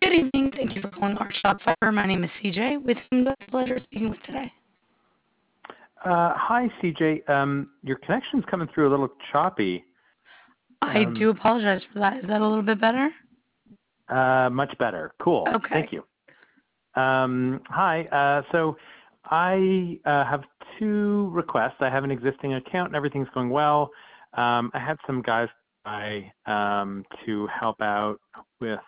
Good evening. Thank you for calling Art Shop Fiber. My name is CJ. With whom do I have the pleasure of speaking with today? Hi, CJ. Your connection's coming through a little choppy. I do apologize for that. Is that a little bit better? Much better. Cool. Okay. Thank you. Hi. So I have two requests. I have an existing account and everything's going well. I had some guys try to help out with,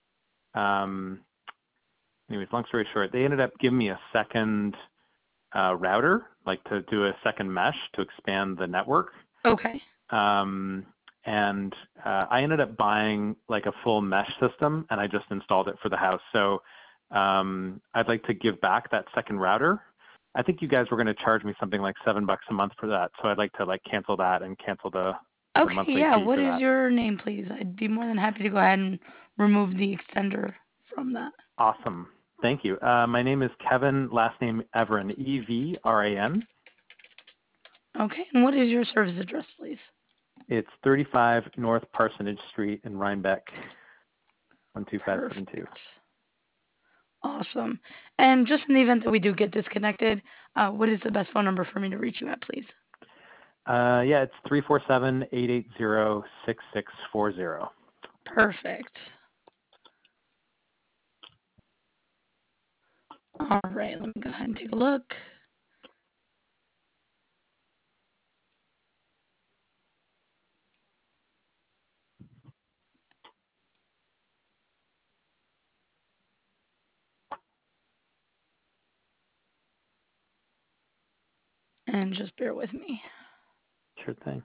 anyways, long story short, they ended up giving me a second router, like to do a second mesh to expand the network. Okay. And I ended up buying like a full mesh system, and I just installed it for the house. So I'd like to give back that second router. I think you guys were going to charge me something like $7 a month for that. So I'd like to like cancel that and cancel the monthly fee for What is that. your name, please? I'd be more than happy to go ahead and remove the extender from that. Awesome. Thank you. My name is Kevin, last name Evran, Evran. Okay, and what is your service address, please? It's 35 North Parsonage Street in Rhinebeck, 12572. Perfect. Awesome. And just in the event that we do get disconnected, what is the best phone number for me to reach you at, please? Yeah, it's 347-880-6640. Perfect. All right, let me go ahead and take a look. And just bear with me. Sure thing.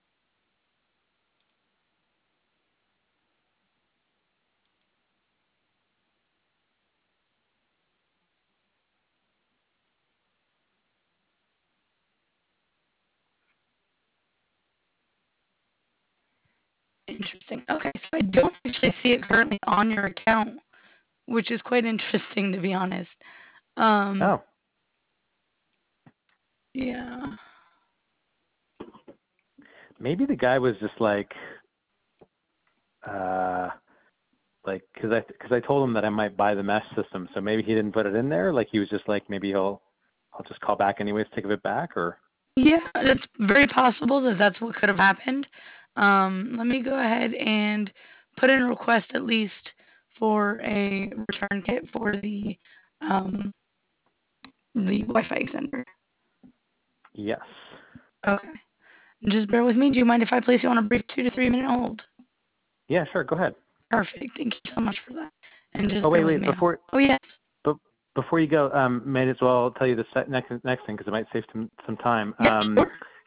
Interesting. Okay, so I don't actually see it currently on your account, which is quite interesting to be honest. Oh. Yeah. Maybe the guy was just like because I told him that I might buy the mesh system, so maybe he didn't put it in there. Like he was just like, maybe I'll just call back anyways to give it back, or. Yeah, it's very possible that that's what could have happened. Let me go ahead and put in a request at least for a return kit for the Wi-Fi extender. Yes. Okay. Just bear with me. Do you mind if I place you on a brief 2 to 3 minute hold? Yeah, sure. Go ahead. Perfect. Thank you so much for that. And just Wait. bear with me. Before. Oh yes. Before you go, may as well tell you the next thing because it might save some time. Yeah, sure.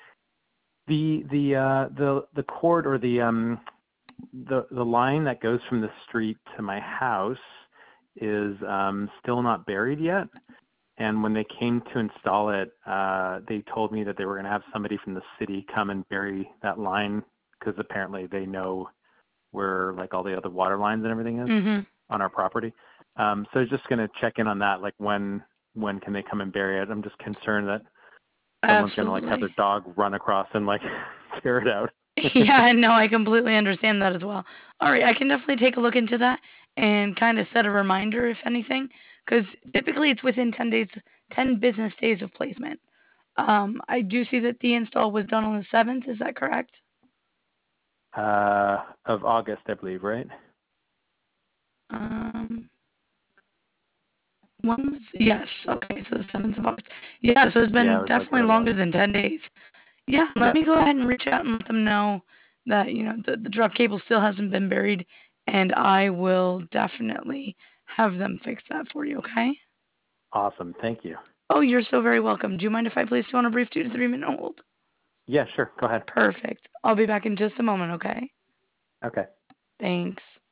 The cord or the line that goes from the street to my house is still not buried yet. And when they came to install it, they told me that they were going to have somebody from the city come and bury that line because apparently they know where like all the other water lines and everything is on our property. So just going to check in on that. Like when can they come and bury it? I'm just concerned that someone's going to like have their dog run across and like tear it out. Yeah, no, I completely understand that as well. All right, I can definitely take a look into that and kind of set a reminder if anything, because typically it's within 10 days, 10 business days of placement. I do see that the install was done on the 7th. Is that correct? Of August, I believe, right? Yes, okay, so the 7th of August. Yeah, so it's been definitely like longer than 10 days. Yeah, let me go ahead and reach out and let them know that, the drop cable still hasn't been buried, and I will definitely have them fix that for you, okay? Awesome. Thank you. Oh, you're so very welcome. Do you mind if I place you on a brief 2 to 3 minute hold? Yeah, sure. Go ahead. Perfect. I'll be back in just a moment, okay? Okay. Thanks.